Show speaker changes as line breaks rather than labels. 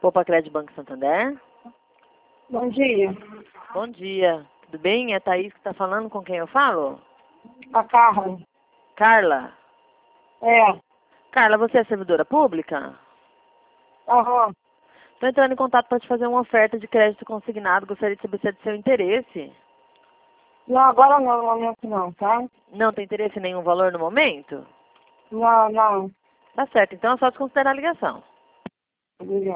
Poupa Crédito Banco Santander.
Bom dia.
Bom dia. Tudo bem? É a Thaís que está falando, com quem eu falo?
A Carla.
Carla?
É.
Carla, você é servidora pública?
Aham.
Estou entrando em contato para te fazer uma oferta de crédito consignado. Gostaria de saber se é do seu interesse.
Não, agora não, no momento não, tá?
Não tem interesse em nenhum valor no momento?
Não, não.
Tá certo, então é só desconsiderar a ligação.
Obrigada.